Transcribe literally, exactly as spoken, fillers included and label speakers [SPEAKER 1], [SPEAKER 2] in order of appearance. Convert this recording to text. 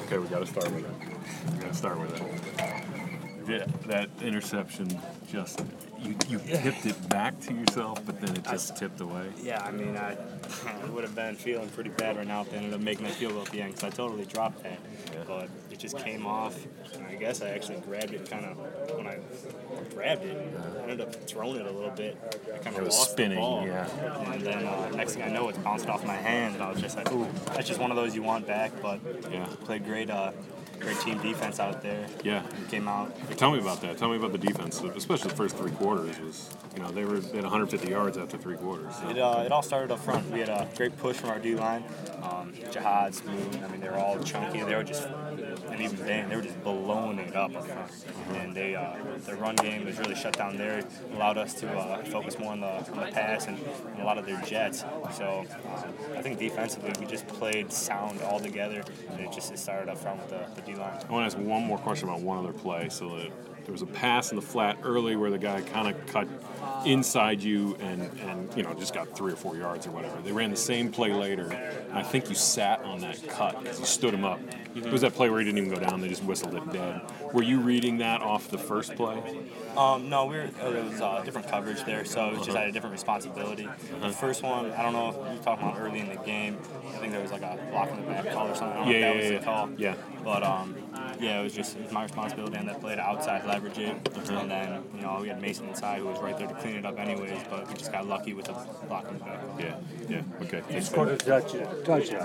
[SPEAKER 1] Okay, we got to start with it. We got to start with it. Yeah, that interception just you you tipped it back to yourself, but then it just I, tipped away.
[SPEAKER 2] Yeah, I mean, I, I would have been feeling pretty bad right now if they ended up making that field goal at the end because I totally dropped that. Yeah. But it just came off, and I guess I actually grabbed it kind of when I grabbed it. I ended up throwing it a little bit. I kind of lost
[SPEAKER 1] spinning,
[SPEAKER 2] the ball.
[SPEAKER 1] Yeah.
[SPEAKER 2] And then uh, next thing I know, it's bounced off my hand, and I was just like, ooh, that's just one of those you want back. But
[SPEAKER 1] yeah,
[SPEAKER 2] played great. Uh, Great team defense out there.
[SPEAKER 1] Yeah,
[SPEAKER 2] and came out.
[SPEAKER 1] Tell me about that. Tell me about the defense, especially the first three quarters. Was you know they were they had one hundred fifty yards after three quarters. So.
[SPEAKER 2] It uh, it all started up front. We had a great push from our D line. Um, Jihad, Smooth. I mean, they were all chunky. They were just, and even then, they were just blowing it up up front. And they uh, their run game was really shut down there. It allowed us to uh, focus more on the on the pass and, and a lot of their jets. So um, I think defensively we just played sound all together, and it just it started up front with the, the D line.
[SPEAKER 1] I want to ask one more question about one other play. So that there was a pass in the flat early where the guy kind of cut inside you and, and you know just got three or four yards or whatever. They ran the same play later, and I think you sat on that cut because you stood him up. Mm-hmm. It was that play where he didn't even go down; they just whistled it dead. Were you reading that off the first play?
[SPEAKER 2] Um, no, we were, it was uh, different coverage there, so it was just
[SPEAKER 1] uh-huh.
[SPEAKER 2] had a different responsibility.
[SPEAKER 1] Uh-huh.
[SPEAKER 2] The first one, I don't know if you were talking about early in the game. I think there was like a block in the back call or something. I don't
[SPEAKER 1] yeah,
[SPEAKER 2] know if that
[SPEAKER 1] yeah,
[SPEAKER 2] was
[SPEAKER 1] yeah.
[SPEAKER 2] the call.
[SPEAKER 1] Yeah.
[SPEAKER 2] But um, yeah, it was just it was my responsibility on that play to outside leverage it, uh-huh. and then you know we had Mason inside who was right there to clean it up anyways, but we just got lucky with the block in the back.
[SPEAKER 1] Yeah, yeah, okay.
[SPEAKER 3] You scored a touchdown.